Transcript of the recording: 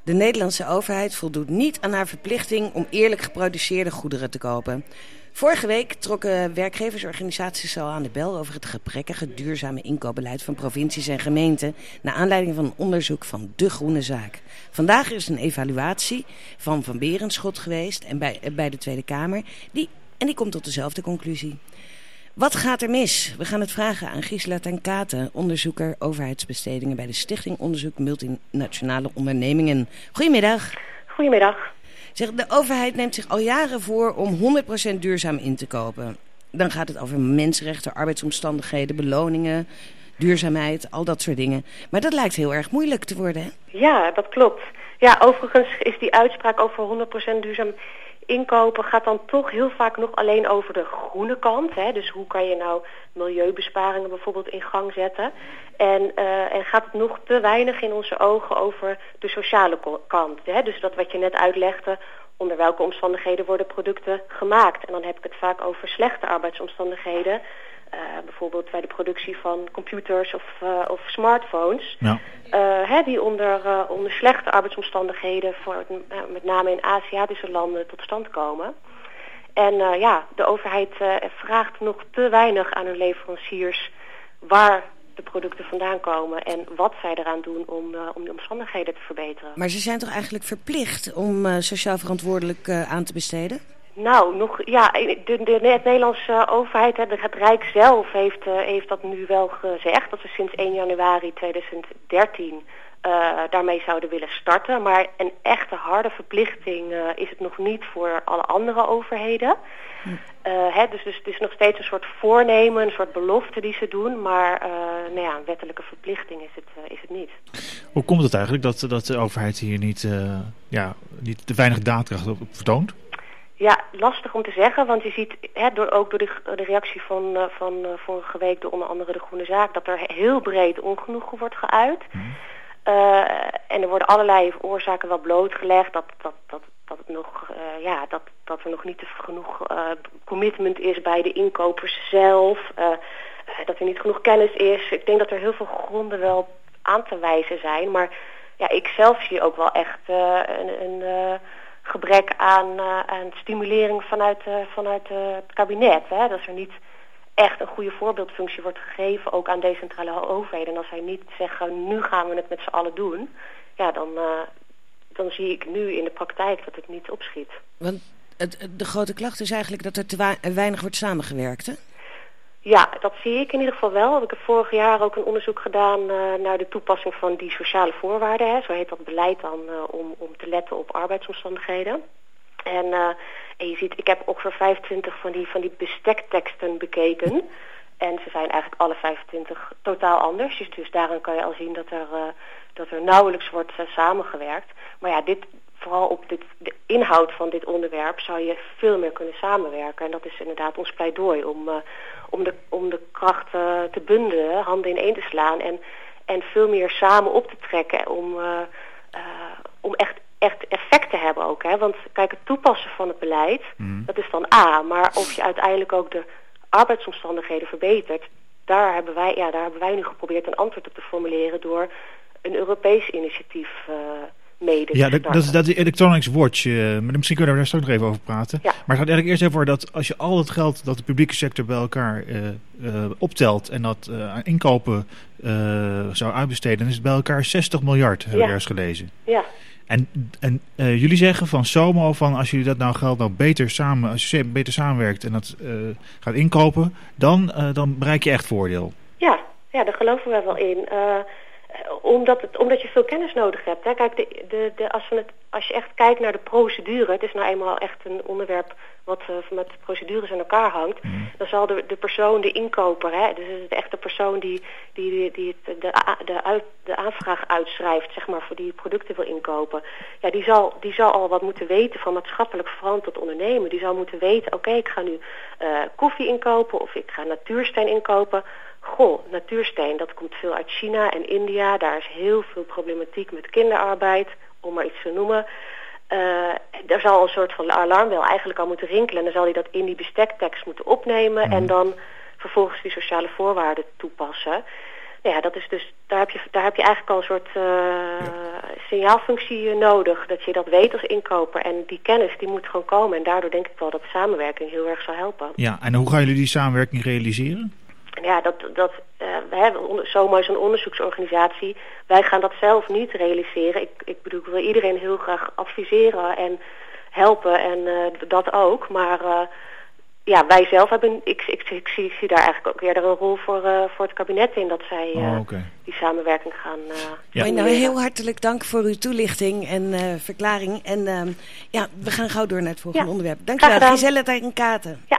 De Nederlandse overheid voldoet niet aan haar verplichting om eerlijk geproduceerde goederen te kopen. Vorige week trokken werkgeversorganisaties al aan de bel over het gebrekkige duurzame inkoopbeleid van provincies en gemeenten, naar aanleiding van een onderzoek van De Groene Zaak. Vandaag is een evaluatie van Berenschot geweest en bij de Tweede Kamer. Die komt tot dezelfde conclusie. Wat gaat er mis? We gaan het vragen aan Gisela ten Kate, onderzoeker overheidsbestedingen bij de Stichting Onderzoek Multinationale Ondernemingen. Goedemiddag. Goedemiddag. Zeg, de overheid neemt zich al jaren voor om 100% duurzaam in te kopen. Dan gaat het over mensenrechten, arbeidsomstandigheden, beloningen, duurzaamheid, al dat soort dingen. Maar dat lijkt heel erg moeilijk te worden, hè? Ja, dat klopt. Ja, overigens is die uitspraak over 100% duurzaam inkopen gaat dan toch heel vaak nog alleen over de groene kant. Hè? Dus hoe kan je nou milieubesparingen bijvoorbeeld in gang zetten? En gaat het nog te weinig in onze ogen over de sociale kant. Hè? Dus dat wat je net uitlegde, onder welke omstandigheden worden producten gemaakt. En dan heb ik het vaak over slechte arbeidsomstandigheden. Bijvoorbeeld bij de productie van computers of smartphones. Ja. Die onder slechte arbeidsomstandigheden, met name in Aziatische landen, tot stand komen. En de overheid vraagt nog te weinig aan hun leveranciers waar de producten vandaan komen en wat zij eraan doen om de omstandigheden te verbeteren. Maar ze zijn toch eigenlijk verplicht om sociaal verantwoordelijk aan te besteden? Nou, de Nederlandse overheid, het Rijk zelf heeft dat nu wel gezegd, dat ze sinds 1 januari 2013 daarmee zouden willen starten. Maar een echte harde verplichting is het nog niet voor alle andere overheden. Dus het is nog steeds een soort voornemen, een soort belofte die ze doen, maar een wettelijke verplichting is het niet. Hoe komt het eigenlijk dat de overheid hier niet te weinig daadkracht op vertoont? Ja, lastig om te zeggen, want je ziet door de reactie van vorige week door onder andere De Groene Zaak, dat er heel breed ongenoegen wordt geuit. En er worden allerlei oorzaken wel blootgelegd, dat er nog niet genoeg commitment is bij de inkopers zelf, dat er niet genoeg kennis is. Ik denk dat er heel veel gronden wel aan te wijzen zijn, maar ja, ik zelf zie ook wel echt een gebrek aan stimulering vanuit het kabinet. Hè? Dat er niet echt een goede voorbeeldfunctie wordt gegeven, ook aan decentrale overheden. En als zij niet zeggen, nu gaan we het met z'n allen doen, ja, dan zie ik nu in de praktijk dat het niet opschiet. Want de grote klacht is eigenlijk dat er te weinig wordt samengewerkt, hè? Ja, dat zie ik in ieder geval wel. Ik heb vorig jaar ook een onderzoek gedaan naar de toepassing van die sociale voorwaarden. Hè. Zo heet dat beleid dan om te letten op arbeidsomstandigheden. En je ziet, ik heb ongeveer 25 van die bestekteksten bekeken. En ze zijn eigenlijk alle 25 totaal anders. Dus daaraan kan je al zien dat er nauwelijks wordt samengewerkt. Maar ja, vooral op de inhoud van dit onderwerp zou je veel meer kunnen samenwerken. En dat is inderdaad ons pleidooi om de krachten te bundelen, handen ineen te slaan en veel meer samen op te trekken om echt effect te hebben ook. Hè? Want kijk, het toepassen van het beleid, dat is dan A. Maar of je uiteindelijk ook de arbeidsomstandigheden verbetert, daar hebben wij nu geprobeerd een antwoord op te formuleren door een Europees initiatief dat is Electronics Watch. Maar misschien kunnen we daar straks nog even over praten. Ja. Maar het gaat eigenlijk eerst even over dat als je al het geld dat de publieke sector bij elkaar optelt en dat aan inkopen zou uitbesteden, dan is het bij elkaar 60 miljard, hebben we ergens gelezen. Ja. En jullie zeggen van SOMO, van als jullie dat geld als je beter samenwerkt en dat gaat inkopen, dan bereik je echt voordeel. Ja, daar geloven we wel in. Omdat je veel kennis nodig hebt. Hè. Kijk, als je echt kijkt naar de procedure, het is nou eenmaal echt een onderwerp wat met procedures aan elkaar hangt, dan zal de persoon, de inkoper, hè, dus de echte persoon die de aanvraag uitschrijft, zeg maar, voor die producten wil inkopen, ja, die zal al wat moeten weten van maatschappelijk verantwoord ondernemen. Die zal moeten weten, oké, ik ga nu koffie inkopen of ik ga natuursteen inkopen. Goh, natuursteen, dat komt veel uit China en India. Daar is heel veel problematiek met kinderarbeid, om maar iets te noemen. Er zal een soort van alarmbel eigenlijk al moeten rinkelen. En dan zal hij dat in die bestektekst moeten opnemen en dan vervolgens die sociale voorwaarden toepassen. Nou ja, dat is dus, daar heb je eigenlijk al een soort signaalfunctie nodig. Dat je dat weet als inkoper. En die kennis die moet gewoon komen. En daardoor denk ik wel dat samenwerking heel erg zal helpen. Ja, en hoe gaan jullie die samenwerking realiseren? Ja, we hebben zomaar zo'n onderzoeksorganisatie. Wij gaan dat zelf niet realiseren. Ik bedoel, ik wil iedereen heel graag adviseren en helpen en dat ook. Maar wij zelf hebben, ik zie daar eigenlijk ook eerder een rol voor het kabinet in. Dat zij die samenwerking gaan Nou, heel hartelijk dank voor uw toelichting en verklaring. En we gaan gauw door naar het volgende onderwerp. Dankjewel, Giselle Ten Katen. Ja.